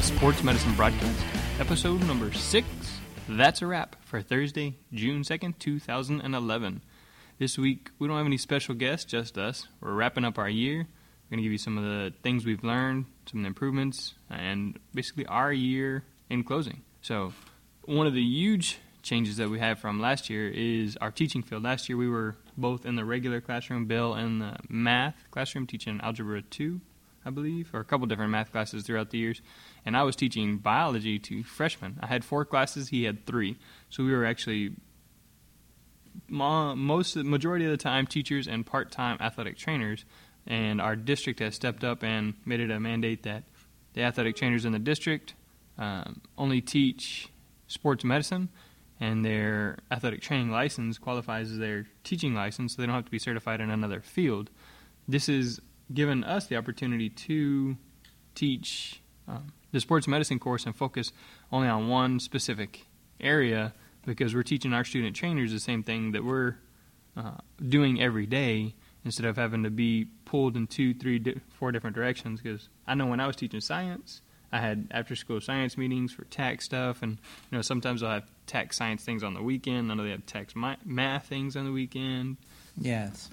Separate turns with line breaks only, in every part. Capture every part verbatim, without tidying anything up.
Sports Medicine Broadcast, episode number six. That's a wrap for Thursday, June second, two thousand eleven. This week, we don't have any special guests, just us. We're wrapping up our year. We're going to give you some of the things we've learned, some of the improvements, and basically our year in closing. So, one of the huge changes that we have from last year is our teaching field. Last year, we were both in the regular classroom, Bill in the math classroom, teaching Algebra two, I believe, or a couple different math classes throughout the years. And I was teaching biology to freshmen. I had four classes, he had three. So we were actually most majority of the time teachers and part-time athletic trainers. And our district has stepped up and made it a mandate that the athletic trainers in the district um, only teach sports medicine, and their athletic training license qualifies as their teaching license, so they don't have to be certified in another field. This has given us the opportunity to teach um, the sports medicine course and focus only on one specific area, because we're teaching our student trainers the same thing that we're uh, doing every day, instead of having to be pulled in two, three, di- four different directions. Because I know when I was teaching science, I had after-school science meetings for tech stuff, and you know sometimes I'll have tech science things on the weekend. I know they have tech ma- math things on the weekend.
Yes.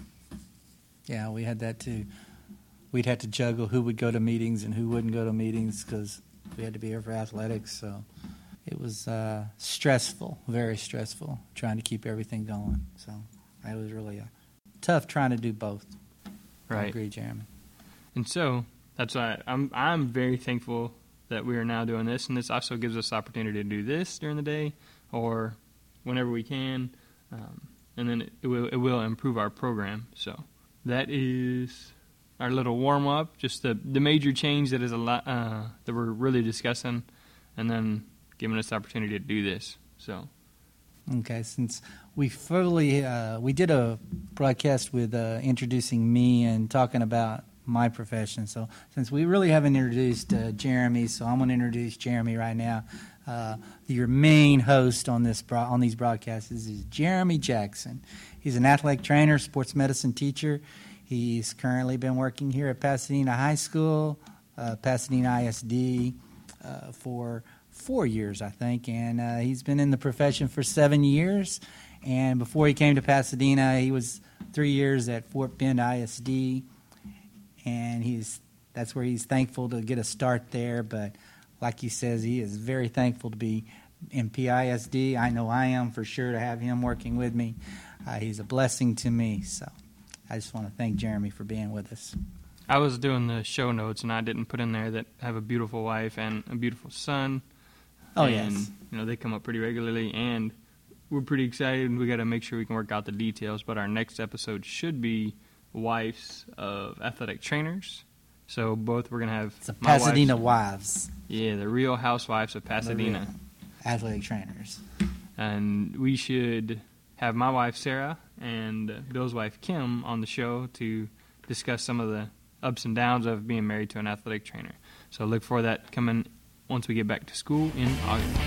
Yeah, we had that too. We'd have to juggle who would go to meetings and who wouldn't go to meetings because we had to be here for athletics. So it was uh, stressful, very stressful, trying to keep everything going. So it was really uh, tough trying to do both.
Right.
I agree, Jeremy.
And so that's why I'm I'm very thankful that we are now doing this, and this also gives us the opportunity to do this during the day or whenever we can, um, and then it, it will it will improve our program. So that is our little warm up, just the the major change that is a lot uh, that we're really discussing, and then giving us the opportunity to do this. So
okay, since we fully uh, we did a broadcast with uh, introducing me and talking about my profession. So since we really haven't introduced uh, Jeremy, so I'm going to introduce Jeremy right now. Uh, your main host on this bro- on these broadcasts is Jeremy Jackson. He's an athletic trainer, sports medicine teacher. He's currently been working here at Pasadena High School, uh, Pasadena I S D, uh, for four years, I think, and uh, he's been in the profession for seven years. And before he came to Pasadena, he was three years at Fort Bend I S D, and he's that's where he's thankful to get a start there. But like he says, he is very thankful to be in P I S D. I know I am for sure to have him working with me. Uh, he's a blessing to me, so I just want to thank Jeremy for being with us.
I was doing the show notes, and I didn't put in there that I have a beautiful wife and a beautiful son.
Oh,
and,
yes.
You know, they come up pretty regularly, and we're pretty excited. We got to make sure we can work out the details, but our next episode should be wives of athletic trainers. So both we're going to have
It's a
my
Pasadena
wives,
wives.
Yeah, the real housewives of Pasadena.
Athletic trainers.
And we should have my wife, Sarah, and uh, Bill's wife, Kim, on the show to discuss some of the ups and downs of being married to an athletic trainer. So look for that coming once we get back to school in August.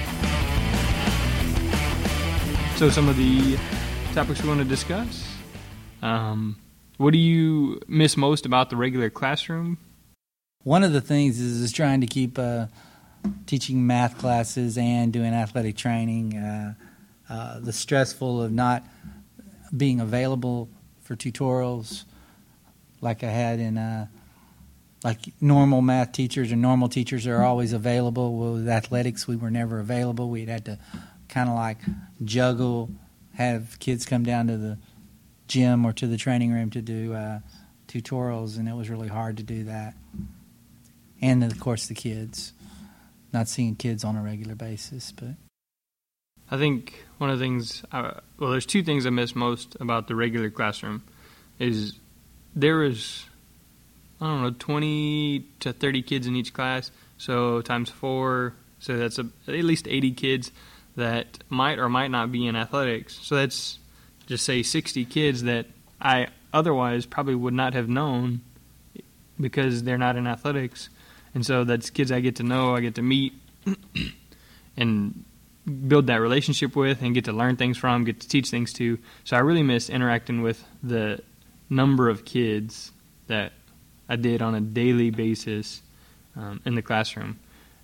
So some of the topics we want to discuss. Um, what do you miss most about the regular classroom?
One of the things is, is trying to keep uh, teaching math classes and doing athletic training. Uh, uh, the stressful of not being available for tutorials like I had in uh, like normal math teachers or normal teachers are always available. Well, with athletics, we were never available. We'd had to kind of like juggle, have kids come down to the gym or to the training room to do uh, tutorials, and it was really hard to do that. And, of course, the kids. Not seeing kids on a regular basis. But
I think one of the things, uh, well, there's two things I miss most about the regular classroom is there is, I don't know, twenty to thirty kids in each class, so times four, so that's a, at least eighty kids that might or might not be in athletics. So that's, just say, sixty kids that I otherwise probably would not have known because they're not in athletics. And so that's kids I get to know, I get to meet, and build that relationship with, and get to learn things from, get to teach things to. So I really miss interacting with the number of kids that I did on a daily basis um, in the classroom.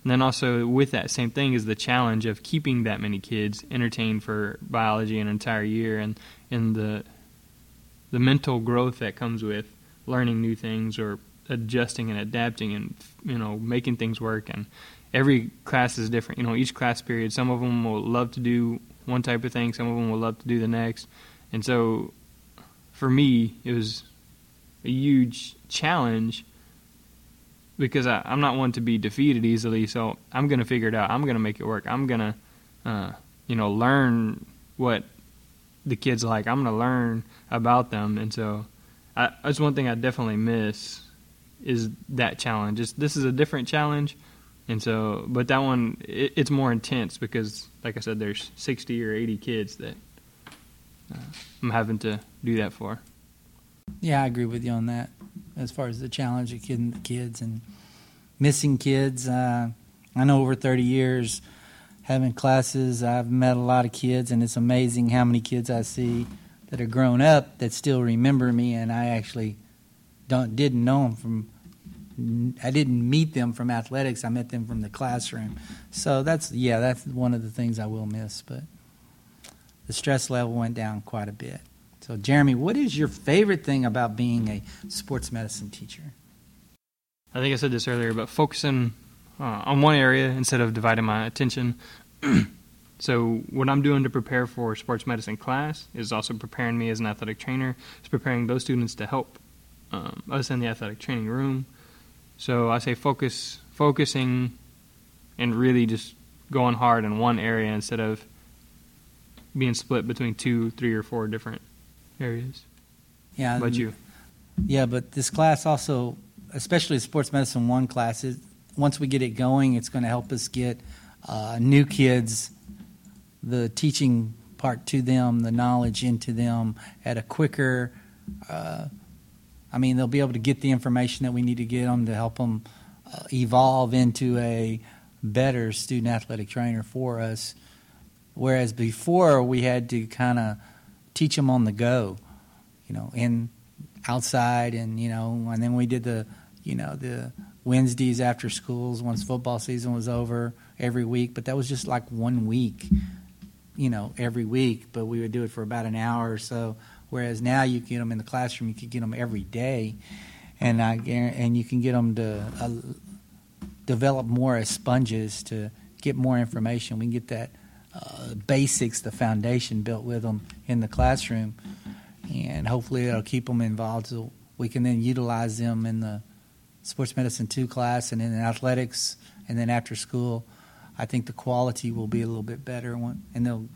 And then also with that same thing is the challenge of keeping that many kids entertained for biology an entire year, and, and the the mental growth that comes with learning new things or adjusting and adapting and, you know, making things work. And every class is different. You know, each class period, some of them will love to do one type of thing, some of them will love to do the next. And so for me, it was a huge challenge because I, I'm not one to be defeated easily, so I'm going to figure it out. I'm going to make it work. I'm going to, uh, you know, learn what the kids like. I'm going to learn about them. And so I, that's one thing I definitely miss is that challenge. It's, this is a different challenge, and so, but that one, it, it's more intense because, like I said, there's sixty or eighty kids that uh, I'm having to do that for.
Yeah, I agree with you on that. As far as the challenge of kidding the kids and missing kids, uh, I know over thirty years having classes, I've met a lot of kids, and it's amazing how many kids I see that are grown up that still remember me, and I actually don't didn't know them from. I didn't meet them from athletics. I met them from the classroom. So that's yeah, that's one of the things I will miss. But the stress level went down quite a bit. So, Jeremy, what is your favorite thing about being a sports medicine teacher?
I think I said this earlier, but focusing uh, on one area instead of dividing my attention. So what I'm doing to prepare for sports medicine class is also preparing me as an athletic trainer. It's preparing those students to help um, us in the athletic training room. So I say focus, focusing and really just going hard in one area instead of being split between two, three, or four different areas.
Yeah.
But you?
Yeah, but this class also, especially sports medicine one class, is, once we get it going, it's going to help us get uh, new kids the teaching part to them, the knowledge into them at a quicker, uh, I mean, they'll be able to get the information that we need to get them to help them uh, evolve into a better student athletic trainer for us. Whereas before we had to kind of teach them on the go, you know, in outside, and you know, and then we did the, you know, the Wednesdays after schools once football season was over every week. But that was just like one week, you know, every week. But we would do it for about an hour or so. Whereas now you get them in the classroom, you can get them every day, and I and you can get them to uh, develop more as sponges to get more information. We can get that uh, basics, the foundation built with them in the classroom, and hopefully it'll keep them involved so we can then utilize them in the sports medicine two class and in athletics, and then after school. I think the quality will be a little bit better, and they'll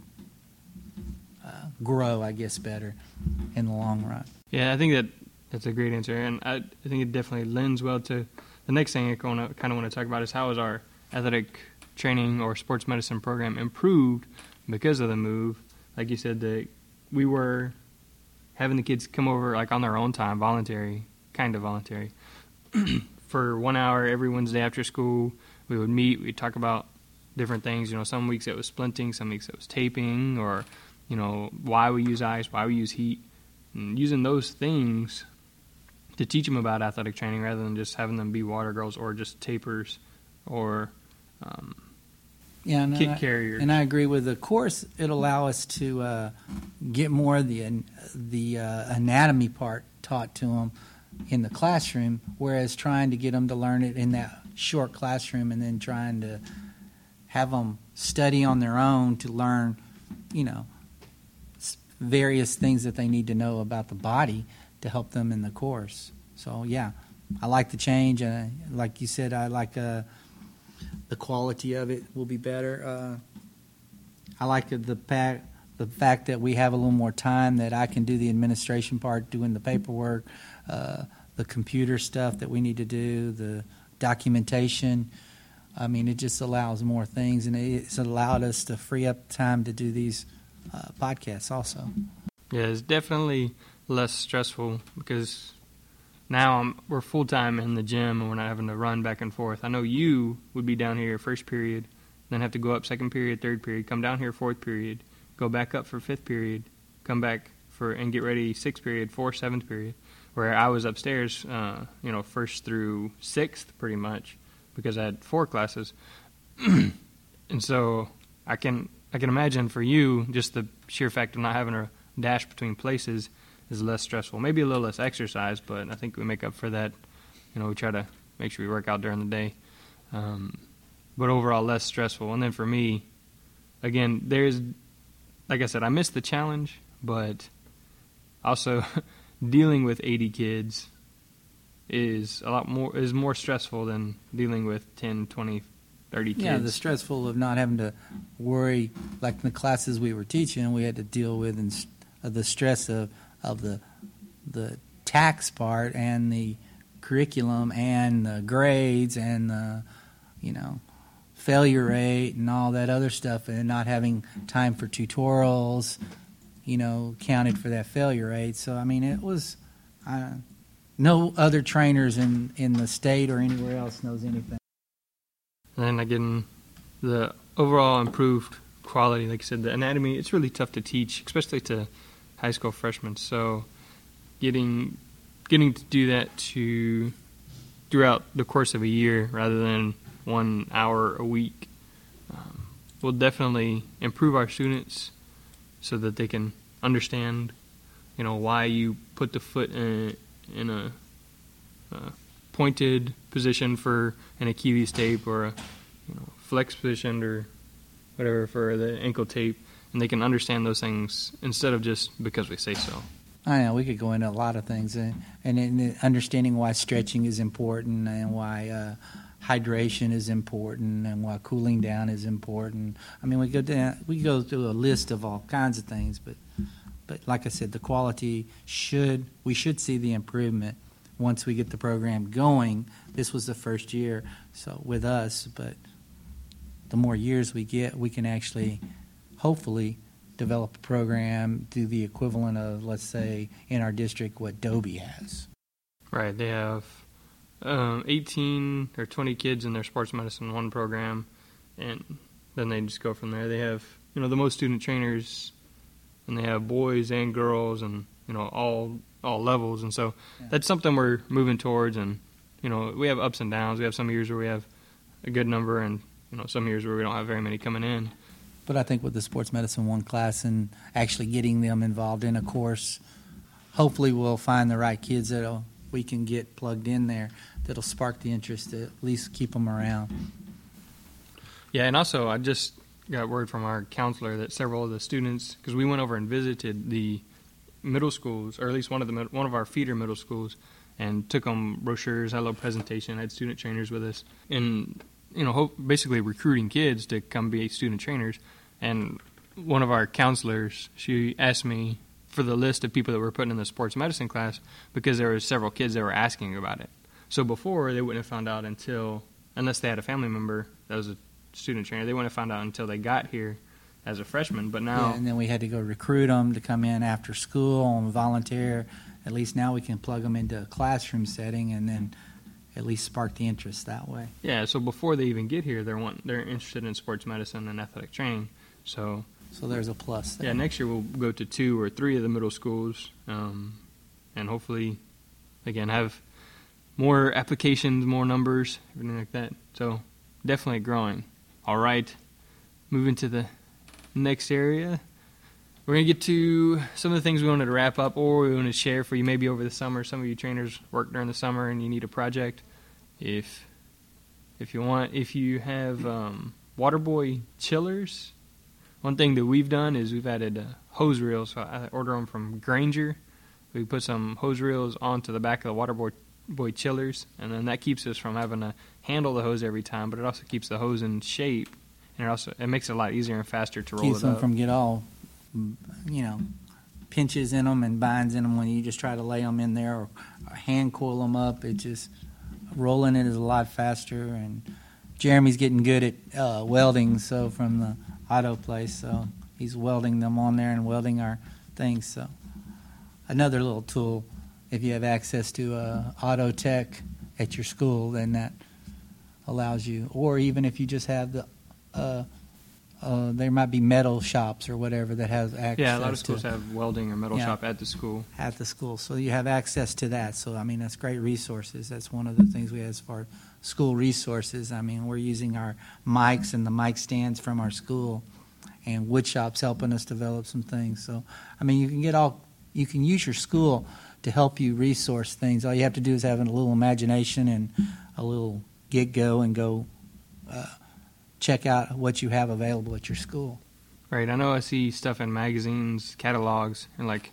uh, grow, I guess, better in the long run.
Yeah, I think that that's a great answer, and I, I think it definitely lends well to the next thing I kind of want to talk about is how is our athletic training or sports medicine program improved because of the move. Like you said, that we were having the kids come over like on their own time, voluntary, kind of voluntary, for one hour every Wednesday after school. We would meet, we'd talk about different things. You know, some weeks it was splinting, some weeks it was taping, or, you know, why we use ice, why we use heat, and using those things to teach them about athletic training rather than just having them be water girls or just tapers or um,
yeah, and
kit
I,
carriers.
And I agree with the course. It'll allow us to uh, get more of the the uh, anatomy part taught to them in the classroom, whereas trying to get them to learn it in that short classroom and then trying to have them study on their own to learn, you know, various things that they need to know about the body to help them in the course. So, yeah, I like the change. Uh, like you said, I like uh, the quality of it will be better. Uh, I like the, the, fact, the fact that we have a little more time, that I can do the administration part, doing the paperwork, uh, the computer stuff that we need to do, the documentation. I mean, it just allows more things, and it's allowed us to free up time to do these uh, podcasts also.
Yeah, it's definitely less stressful because now I'm, we're full-time in the gym and we're not having to run back and forth. I know you would be down here first period, then have to go up second period, third period, come down here fourth period, go back up for fifth period, come back for and get ready sixth period, fourth, seventh period, where I was upstairs, uh, you know, first through sixth pretty much, because I had four classes. And so I can I can imagine for you, just the sheer fact of not having a dash between places is less stressful. Maybe a little less exercise, but I think we make up for that. You know, we try to make sure we work out during the day. Um, but overall, less stressful. And then for me, again, there's, like I said, I missed the challenge, but also dealing with eighty kids is a lot more, is more stressful than dealing with ten, twenty, thirty kids.
Yeah, the stressful of not having to worry, like the classes we were teaching, we had to deal with and uh, the stress of, of the the tax part and the curriculum and the grades and the, you know, failure rate and all that other stuff, and not having time for tutorials, you know, counted for that failure rate. So, I mean, it was, uh, no other trainers in, in the state or anywhere else knows anything.
And again, the overall improved quality, like I said, the anatomy, it's really tough to teach, especially to high school freshmen. So getting getting to do that to throughout the course of a year rather than one hour a week um, will definitely improve our students so that they can understand, you know, why you put the foot in, in a, a pointed position for an Achilles tape or a, you know, flex position or whatever for the ankle tape, and they can understand those things instead of just because we say so.
I know we could go into a lot of things, and, and in understanding why stretching is important and why uh, hydration is important and why cooling down is important. I mean, we go down, we go through a list of all kinds of things, but but like I said, the quality should we should see the improvement once we get the program going. This was the first year, so with us, but the more years we get, we can actually, hopefully, develop a program, do the equivalent of, let's say, in our district, what Dobie has.
Right. They have um, eighteen or twenty kids in their sports medicine one program, and then they just go from there. They have, you know, the most student trainers, and they have boys and girls, and, you know, all all levels. And so yeah. That's something we're moving towards. And, you know, we have ups and downs. We have some years where we have a good number, and, you know, some years where we don't have very many coming in.
But I think with the sports medicine one class and actually getting them involved in a course, hopefully we'll find the right kids that we can get plugged in there that'll spark the interest to at least keep them around.
Yeah, and also I just got word from our counselor that several of the students, because we went over and visited the middle schools, or at least one of the one of our feeder middle schools, and took them brochures, had a little presentation, had student trainers with us, and you know, hope, basically recruiting kids to come be student trainers. And one of our counselors, she asked me for the list of people that were putting in the sports medicine class because there were several kids that were asking about it. So before, they wouldn't have found out until, unless they had a family member that was a student trainer, they wouldn't have found out until they got here as a freshman. But now,
yeah, and then we had to go recruit them to come in after school and volunteer. At least now we can plug them into a classroom setting and then at least spark the interest that way.
Yeah, so before they even get here, they're want, they're interested in sports medicine and athletic training. So,
so there's a plus there.
Yeah, next year we'll go to two or three of the middle schools, um, and hopefully, again, have more applications, more numbers, everything like that. So definitely growing. All right, moving to the next area. We're going to get to some of the things we wanted to wrap up or we want to share for you maybe over the summer. Some of you trainers work during the summer and you need a project. If if you want, if you have um, Waterboy chillers, one thing that we've done is we've added uh, hose reels. So I order them from Granger. We put some hose reels onto the back of the Waterboy boy chillers, and then that keeps us from having to handle the hose every time, but it also keeps the hose in shape, and it also it makes it a lot easier and faster to roll
keeps
it
them
up.
from get all, you know, pinches in them and binds in them when you just try to lay them in there or, or hand coil them up. It just rolling it is a lot faster, and Jeremy's getting good at uh, welding, so from the auto place, so he's welding them on there and welding our things. So another little tool, if you have access to uh, auto tech at your school, then that allows you, or even if you just have the uh, uh, there might be metal shops or whatever that has access.
Yeah, a lot of
to,
schools have welding or metal
Yeah.
shop at the school.
at the school, so you have access to that. So I mean, that's great resources. That's one of the things we have as far as school resources. I mean, we're using our mics and the mic stands from our school, and wood shop's helping us develop some things. So I mean, you can get all you can use your school to help you resource things. All you have to do is have a little imagination and a little get go and go uh, check out what you have available at your school.
Right. I know I see stuff in magazines, catalogs, and like,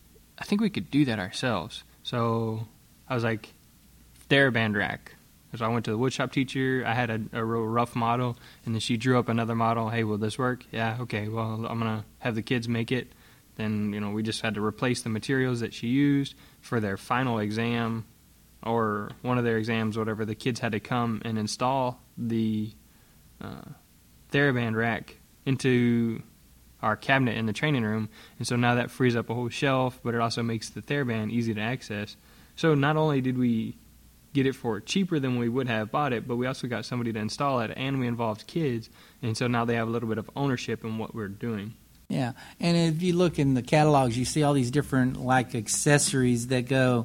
I think we could do that ourselves. So I was like, TheraBand rack. So I went to the woodshop teacher. I had a, a real rough model, and then she drew up another model. Hey, will this work? Yeah. Okay. Well, I'm gonna have the kids make it. Then you know we just had to replace the materials that she used for their final exam, or one of their exams, whatever. The kids had to come and install the uh, TheraBand rack into our cabinet in the training room, and so now that frees up a whole shelf, but it also makes the TheraBand easy to access. So not only did we get it for cheaper than we would have bought it, but we also got somebody to install it, and we involved kids, and so now they have a little bit of ownership in what we're doing.
Yeah, and if you look in the catalogs, you see all these different like accessories that go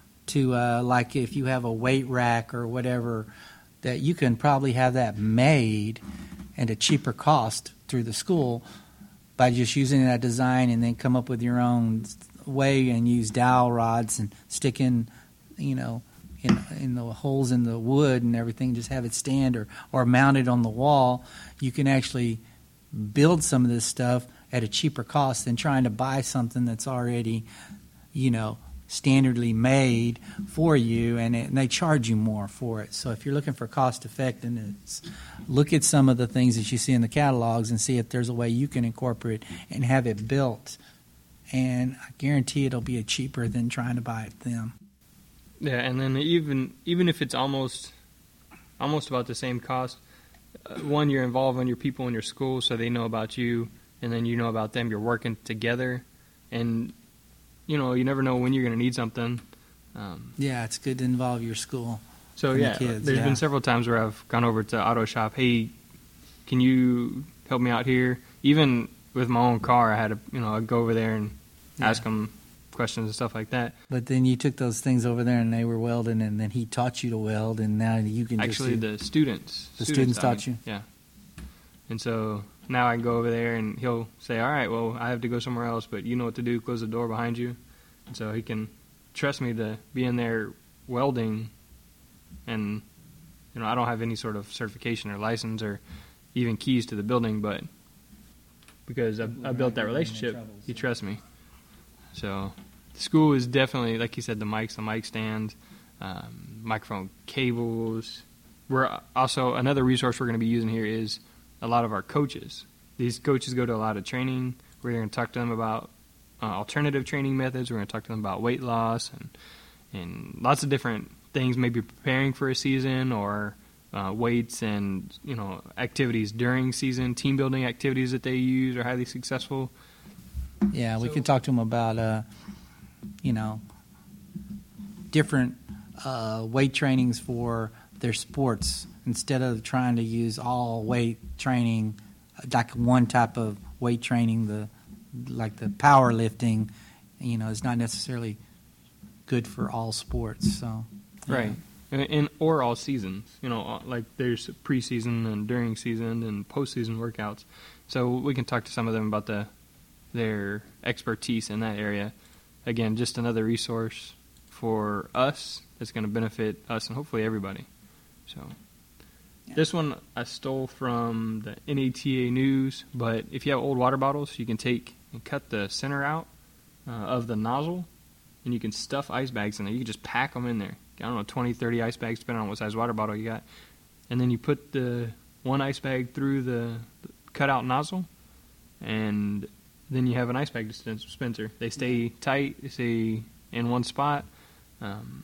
to uh, like if you have a weight rack or whatever, that you can probably have that made at a cheaper cost through the school by just using that design, and then come up with your own way and use dowel rods and stick in, you know, in, in the holes in the wood and everything. Just have it stand or or mount it on the wall. You can actually build some of this stuff at a cheaper cost than trying to buy something that's already, you know, standardly made for you, and, it, and they charge you more for it. So if you're looking for cost effectiveness, look at some of the things that you see in the catalogs and see if there's a way you can incorporate and have it built. And I guarantee it'll be cheaper than trying to buy it them.
Yeah, and then even even if it's almost almost about the same cost, uh, one, you're involving your people in your school so they know about you, and then you know about them. You're working together, and you know you never know when you're going to need something. Um,
Yeah, it's good to involve your school.
so
and the
yeah,
kids,
there's
yeah.
been several times where I've gone over to Auto Shop. Hey, can you help me out here? Even with my own car, I had to you know I'd go over there and
Yeah.
ask them questions and stuff like that.
But then you took those things over there and they were welding, and then he taught you to weld, and now you can
Actually,
just do,
the students.
The students taught you?
Yeah. And so now I can go over there and he'll say, all right, well, I have to go somewhere else, but you know what to do. Close the door behind you. And so he can trust me to be in there welding. And, you know, I don't have any sort of certification or license or even keys to the building, but because I, I built that relationship, he trusts me. So the school is definitely, like you said, the mics, the mic stand, um, microphone cables. We're also, another resource we're going to be using here is a lot of our coaches. These coaches go to a lot of training. We're going to talk to them about uh, alternative training methods. We're going to talk to them about weight loss and and lots of different things, maybe preparing for a season or uh, weights and, you know, activities during season, team building activities that they use are highly successful.
Yeah, we
So-
can talk to them about, uh, you know, different uh, weight trainings for their sports instead of trying to use all weight training, like one type of weight training, the like the powerlifting. You know, is not necessarily good for all sports. So yeah.
Right. And, and or all seasons. You know, like there's preseason and during season and postseason workouts. So we can talk to some of them about the their expertise in that area. Again, just another resource for us that's going to benefit us and hopefully everybody. So
Yeah.
this one I stole from the N A T A News, but if you have old water bottles, you can take and cut the center out uh, of the nozzle, and you can stuff ice bags in there. You can just pack them in there. I don't know, twenty, thirty ice bags, depending on what size water bottle you got. And then you put the one ice bag through the, the cutout nozzle, and then you have an ice bag dispenser. They stay tight, they stay in one spot. Um,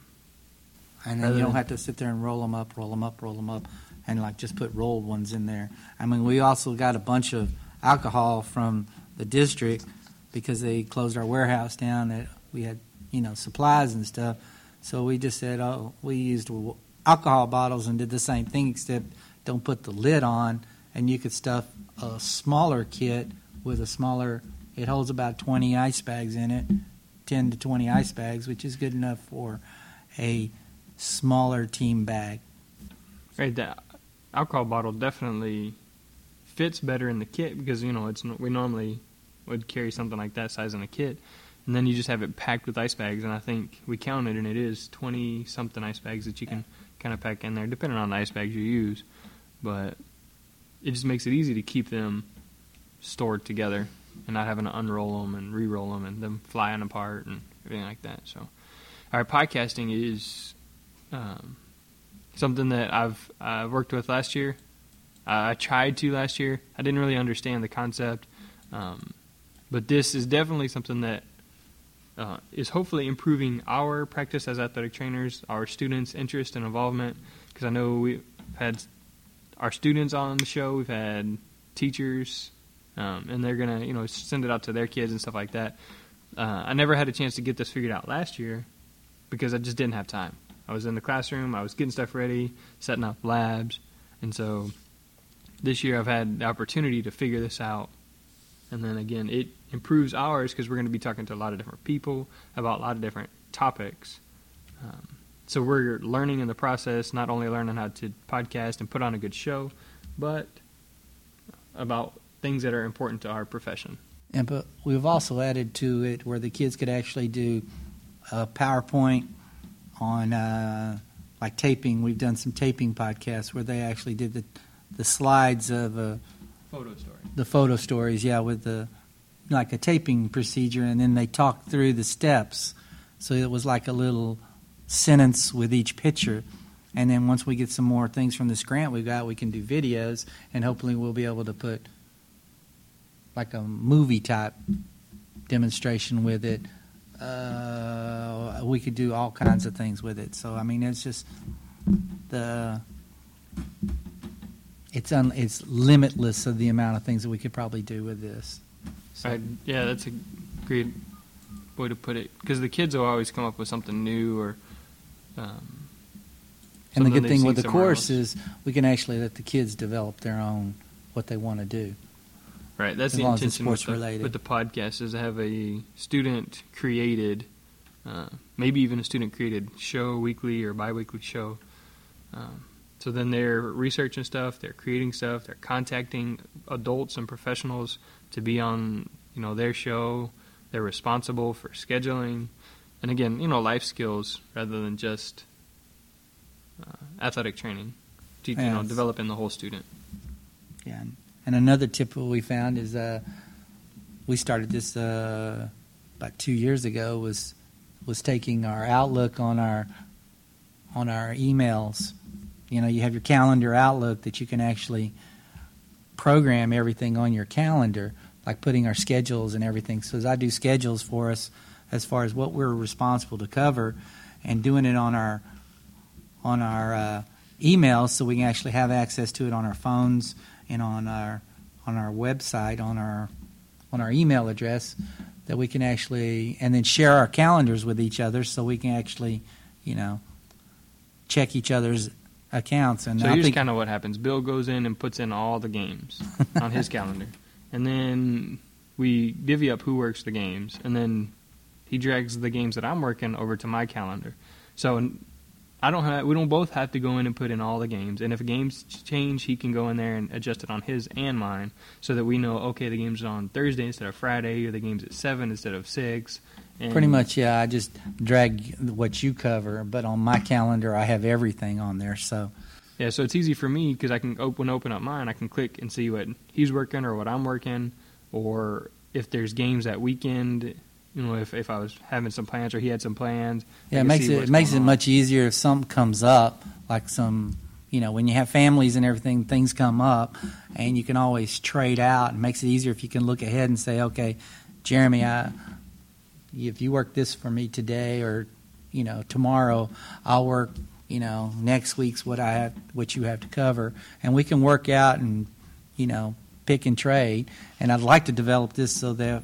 And then you don't have to sit there and roll them up, roll them up, roll them up, and like just put rolled ones in there. I mean, we also got a bunch of alcohol from the district because they closed our warehouse down. That we had, you know, supplies and stuff. So we just said, oh, we used alcohol bottles and did the same thing, except don't put the lid on and you could stuff a smaller kit with a smaller. It holds about twenty ice bags in it, ten to twenty ice bags, which is good enough for a smaller team bag.
Right, that alcohol bottle definitely fits better in the kit because, you know, it's we normally would carry something like that size in a kit, and then you just have it packed with ice bags, and I think we counted, and it is twenty-something ice bags that you can kind of pack in there, depending on the ice bags you use, but it just makes it easy to keep them stored together and not having to unroll them and re-roll them and them flying apart and everything like that. So, our podcasting is um, something that I've uh, worked with last year. Uh, I tried to last year. I didn't really understand the concept, um, but this is definitely something that uh, is hopefully improving our practice as athletic trainers, our students' interest and involvement, because I know we've had our students on the show, we've had teachers, Um, and they're going to, you know, send it out to their kids and stuff like that. Uh, I never had a chance to get this figured out last year because I just didn't have time. I was in the classroom, I was getting stuff ready, setting up labs, and so this year I've had the opportunity to figure this out. And then again, it improves ours because we're going to be talking to a lot of different people about a lot of different topics. Um, so we're learning in the process, not only learning how to podcast and put on a good show, but about things that are important to our profession.
And but we've also added to it where the kids could actually do a PowerPoint on uh, like taping. We've done some taping podcasts where they actually did the the slides of uh,
photo story.
The photo stories, yeah, with the like a taping procedure, and then they talked through the steps. So it was like a little sentence with each picture. And then once we get some more things from this grant we got, we can do videos, and hopefully we'll be able to put like a movie-type demonstration with it. Uh, we could do all kinds of things with it. So, I mean, it's just the it's un, it's limitless of the amount of things that we could probably do with this. So.
Right. Yeah, that's a great way to put it, because the kids will always come up with something new or um,
and the good thing with the course else. Is we can actually let the kids develop their own what they want to do.
Right, that's
as
the
long
intention
as it's
with, the, with the podcast, is to have a student-created, uh, maybe even a student-created show, weekly or bi-weekly show. Um, so then they're researching stuff, they're creating stuff, they're contacting adults and professionals to be on, you know, their show. They're responsible for scheduling, and again, you know, life skills rather than just uh, athletic training. To,
yes.
You know, developing the whole student.
Yeah. And another tip we found is uh, we started this uh, about two years ago. was was taking our Outlook on our on our emails. You know, you have your calendar Outlook that you can actually program everything on your calendar, like putting our schedules and everything. So as I do schedules for us, as far as what we're responsible to cover, and doing it on our on our uh, emails, so we can actually have access to it on our phones. And on our on our website, on our on our email address, that we can actually, and then share our calendars with each other, so we can actually, you know, check each other's accounts. And
so
I
here's
think
kind of what happens: Bill goes in and puts in all the games on his calendar, and then we divvy up who works the games, and then he drags the games that I'm working over to my calendar. So I don't have, we don't both have to go in and put in all the games. And if a game's change, he can go in there and adjust it on his and mine, so that we know, okay, the game's on Thursday instead of Friday, or the game's at seven instead of six. And
pretty much, yeah. I just drag what you cover, but on my calendar, I have everything on there. So
yeah, so it's easy for me because I can open open up mine. I can click and see what he's working or what I'm working, or if there's games that weekend. You know, if, if I was having some plans or he had some plans.
Yeah, it makes it, it makes it
on.
much easier if something comes up, like some, you know, when you have families and everything, things come up, and you can always trade out. It makes it easier if you can look ahead and say, okay, Jeremy, I, if you work this for me today, or, you know, tomorrow, I'll work, you know, next week's what I have, what you have to cover, and we can work out and, you know, pick and trade. And I'd like to develop this so that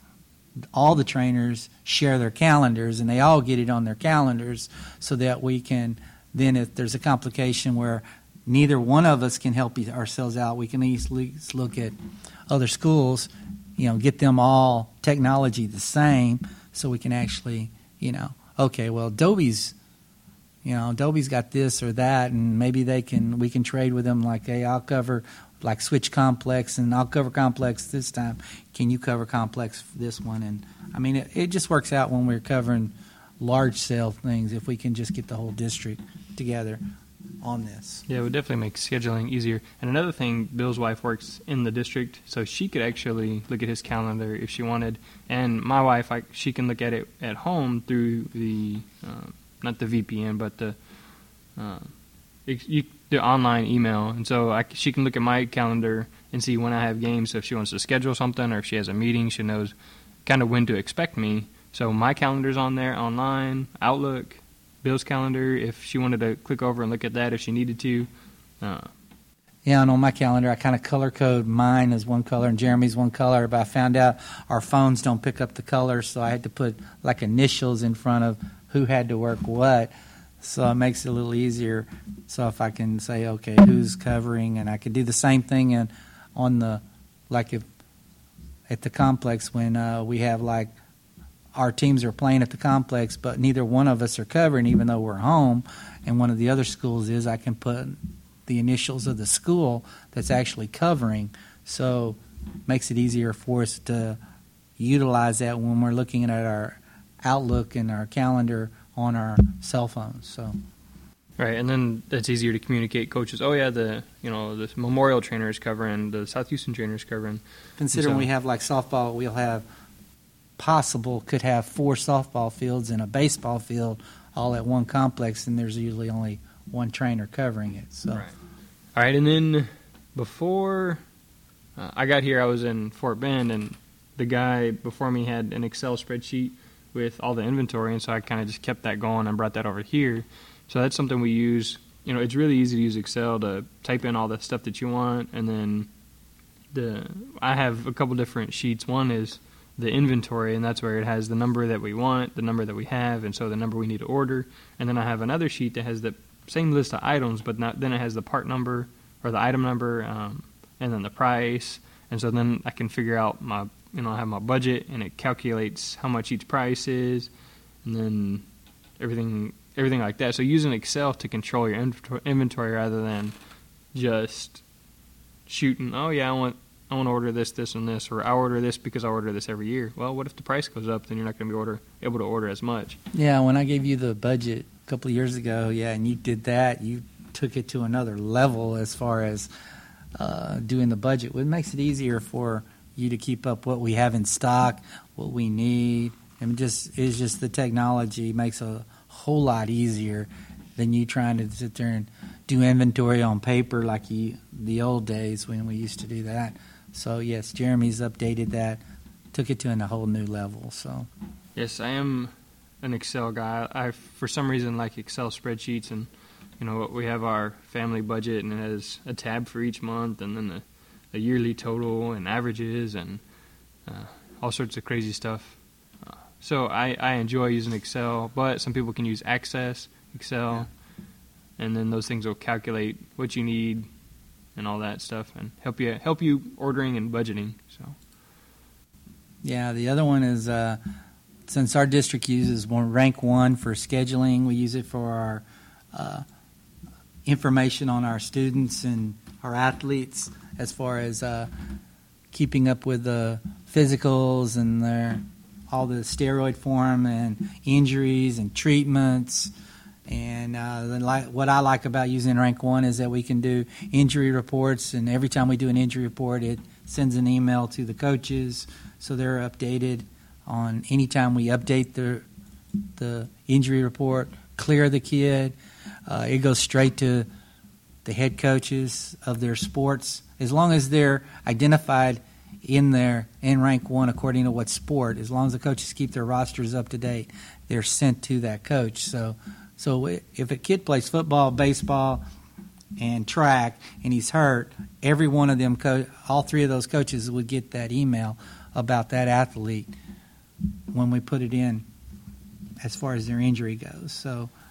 all the trainers share their calendars, and they all get it on their calendars, so that we can then, if there's a complication where neither one of us can help ourselves out. We can at least look at other schools, you know, get them all technology the same, so we can actually, you know, okay, well, Adobe's, you know, Adobe's got this or that, and maybe they can, we can trade with them. Like, hey, I'll cover like Switch Complex, and I'll cover Complex this time. Can you cover Complex for this one? And I mean, it, it just works out when we're covering large scale things. If we can just get the whole district together on this.
Yeah, it would definitely make scheduling easier. And another thing, Bill's wife works in the district, so she could actually look at his calendar if she wanted. And my wife, I, she can look at it at home through the, uh, not the V P N, but the uh, you, the online email. And so I, she can look at my calendar and see when I have games. So if she wants to schedule something or if she has a meeting, she knows kind of when to expect me. So my calendar's on there online, Outlook, Bill's calendar, if she wanted to click over and look at that if she needed to. Uh,
yeah, and on my calendar, I kind of color code mine as one color and Jeremy's one color, but I found out our phones don't pick up the colors, so I had to put like initials in front of who had to work what, so it makes it a little easier. So if I can say, okay, who's covering, and I could do the same thing in, on the, like if at the complex when uh, we have like our teams are playing at the complex, but neither one of us are covering, even though we're home. And one of the other schools is I can put the initials of the school that's actually covering. So it makes it easier for us to utilize that when we're looking at our Outlook and our calendar on our cell phones. So.
Right, and then it's easier to communicate coaches. Oh yeah, the you know the Memorial trainer is covering, the South Houston trainer is covering.
Considering
so,
we have like softball, we'll have possible could have four softball fields and a baseball field all at one complex, and there's usually only one trainer covering it. So,
right. All right, and then before uh, I got here, I was in Fort Bend, and the guy before me had an Excel spreadsheet with all the inventory, and so I kind of just kept that going and brought that over here. So that's something we use. You know, it's really easy to use Excel to type in all the stuff that you want, and then the I have a couple different sheets. One is the inventory, and that's where it has the number that we want, the number that we have, and so the number we need to order. And then I have another sheet that has the same list of items, but not, then it has the part number or the item number, um, and then the price. And so then I can figure out my, you know, I have my budget, and it calculates how much each price is, and then everything, everything like that. So using Excel to control your inventory rather than just shooting, oh yeah, I want I want to order this, this, and this, or I order this because I order this every year. Well, what if the price goes up? Then you're not going to be order, able to order as much.
Yeah, when I gave you the budget a couple of years ago, yeah, and you did that, you took it to another level as far as uh, doing the budget. It makes it easier for you to keep up what we have in stock, what we need. And just it's just the technology makes a whole lot easier than you trying to sit there and do inventory on paper like you, the old days when we used to do that. So, yes, Jeremy's updated that, took it to a whole new level. So,
yes, I am an Excel guy. I, for some reason, like Excel spreadsheets, and you know, we have our family budget, and it has a tab for each month, and then a, a yearly total and averages, and uh, all sorts of crazy stuff. Uh, so, I, I enjoy using Excel, but some people can use Access Excel, yeah. And then those things will calculate what you need and all that stuff, and help you help you ordering and budgeting. So,
yeah, the other one is uh, since our district uses one, rank one for scheduling, we use it for our uh, information on our students and our athletes as far as uh, keeping up with the physicals and their all the steroid form and injuries and treatments. And uh, the, like, what I like about using Rank one is that we can do injury reports, and every time we do an injury report, it sends an email to the coaches, so they're updated on any time we update the the injury report, clear the kid. Uh, it goes straight to the head coaches of their sports, as long as they're identified in their in Rank one according to what sport. As long as the coaches keep their rosters up to date, they're sent to that coach. So. So if a kid plays football, baseball, and track, and he's hurt, every one of them, co- all three of those coaches would get that email about that athlete when we put it in as far as their injury goes. So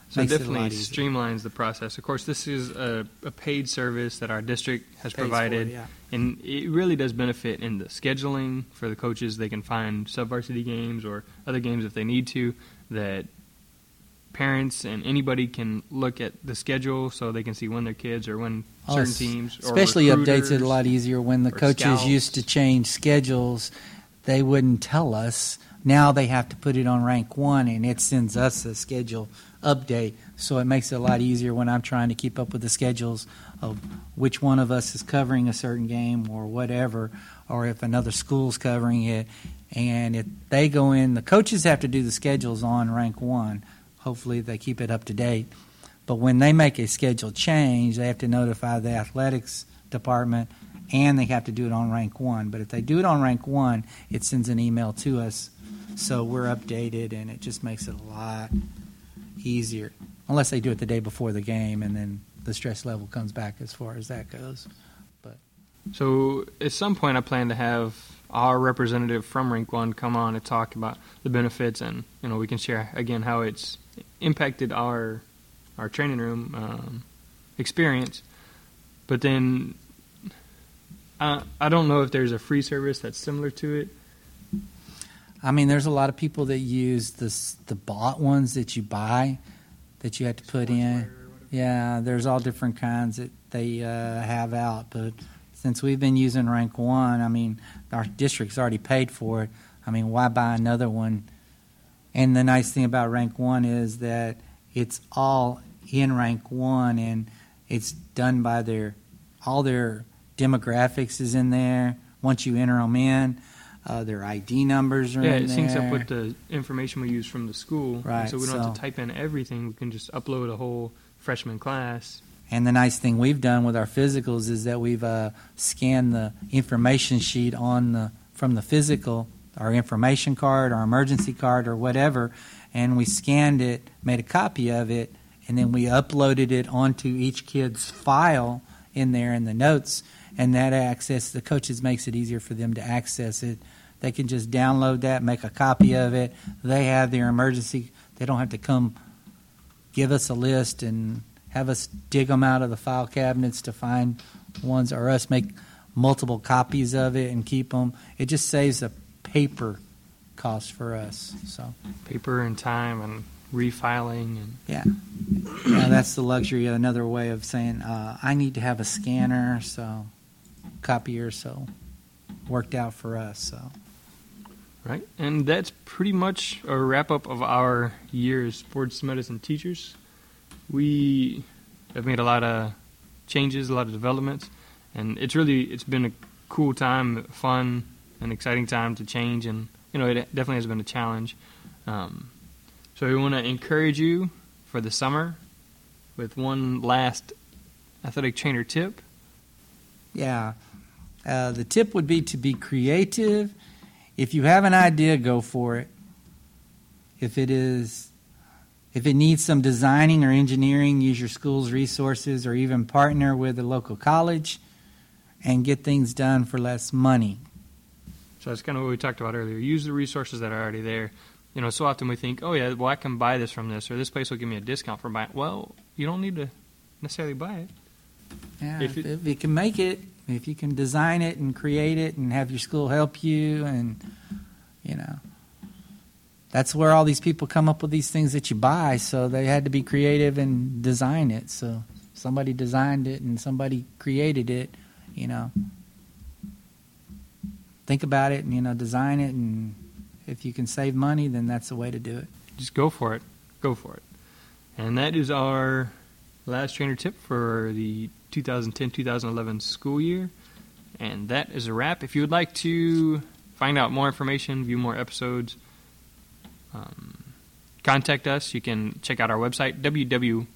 So
Makes
it
it a
definitely
lot easier.
streamlines the process. Of course, this is a, a paid service that our district has
Pays for it,
provided,
yeah.
and it really does benefit in the scheduling for the coaches. They can find sub-varsity games or other games if they need to, that parents and anybody can look at the schedule so they can see when their kids or when
Oh,
certain
s-
teams or
especially updates it
recruiters
a lot easier. When the
or
coaches
scouts.
used to change schedules, they wouldn't tell us. Now they have to put it on rank one, and it sends us a schedule update. So it makes it a lot easier when I'm trying to keep up with the schedules of which one of us is covering a certain game or whatever, or if another school's covering it. And if they go in, the coaches have to do the schedules on rank one. Hopefully they keep it up to date. But when they make a schedule change, they have to notify the athletics department, and they have to do it on rank one. But if they do it on rank one, it sends an email to us, so we're updated, and it just makes it a lot easier. Unless they do it the day before the game, and then the stress level comes back as far as that goes. But
So at some point, I plan to have our representative from Rank One come on and talk about the benefits, and you know we can share again how it's impacted our our training room um, experience. But then I I don't know if there's a free service that's similar to it.
I mean, there's a lot of people that use this, the bought ones that you buy, that you have to put in. Yeah, there's all different kinds that they uh, have out. But since we've been using Rank One, I mean, our district's already paid for it. I mean, why buy another one? And the nice thing about Rank One is that it's all in Rank One, and it's done by their, all their demographics is in there once you enter them in. Uh, their I D numbers are
Yeah,
in
it
there.
syncs up with the information we use from the school. And
Right,
so we don't have
so-
to type in everything. We can just upload a whole freshman class.
And the nice thing we've done with our physicals is that we've uh, scanned the information sheet on the from the physical, our information card, our emergency card, or whatever, and we scanned it, made a copy of it, and then we uploaded it onto each kid's file in there in the notes. And that access, the coaches makes it easier for them to access it. They can just download that, make a copy of it. They have their emergency. They don't have to come give us a list and have us dig them out of the file cabinets to find ones, or us make multiple copies of it and keep them. It just saves a paper cost for us. So
Paper and time and refiling and
yeah, yeah, that's the luxury. Another way of saying uh, I need to have a scanner, so copier, so worked out for us. So
right. And that's pretty much a wrap up of our year as sports medicine teachers. We have made a lot of changes, a lot of developments, and it's really it's been a cool time, fun, and exciting time to change. And you know, it definitely has been a challenge. Um, so we want to encourage you for the summer with one last athletic trainer tip.
yeah, uh, the tip would be to be creative. If you have an idea, go for it. If it is, if it needs some designing or engineering, use your school's resources, or even partner with a local college and get things done for less money.
So that's kind of what we talked about earlier. Use the resources that are already there. You know, so often we think, oh, yeah, well, I can buy this from this, or this place will give me a discount for buying. Well, you don't need to necessarily buy it.
Yeah,
If
if,
it-
if you can make it, if you can design it and create it and have your school help you, and, you know, that's where all these people come up with these things that you buy. So they had to be creative and design it. So somebody designed it and somebody created it, you know. Think about it and, you know, design it, and if you can save money, then that's the way to do it.
Just go for it. Go for it. And that is our last trainer tip for the two thousand ten two thousand eleven school year. And that is a wrap. If you would like to find out more information, view more episodes, um, contact us. You can check out our website, w w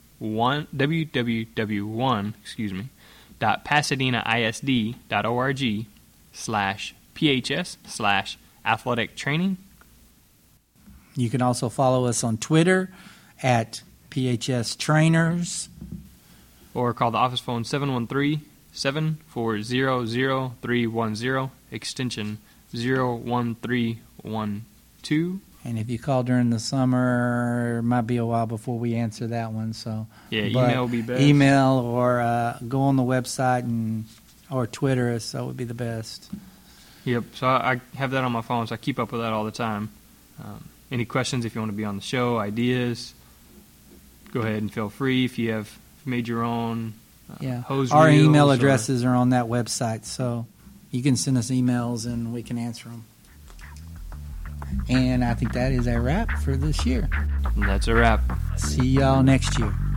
w one, excuse me, dot pasadena isd dot org slash phs slash athletic training.
You can also follow us on Twitter at P H S Trainers.
Or call the office phone seven one three, seven four zero, zero three one zero, extension zero one three one two.
And if you call during the summer, it might be a while before we answer that one. So
Yeah,
but
email would be best.
Email or uh, go on the website and or Twitter us. That would be the best.
Yep. So I, I have that on my phone, so I keep up with that all the time. Um, any questions if you want to be on the show, ideas, go ahead and feel free. If you have made your own uh,
Yeah,
hose
our
reels
email
or-
addresses are on that website, so you can send us emails and we can answer them. And I think that is a wrap for this year.
And that's a wrap.
See y'all next year.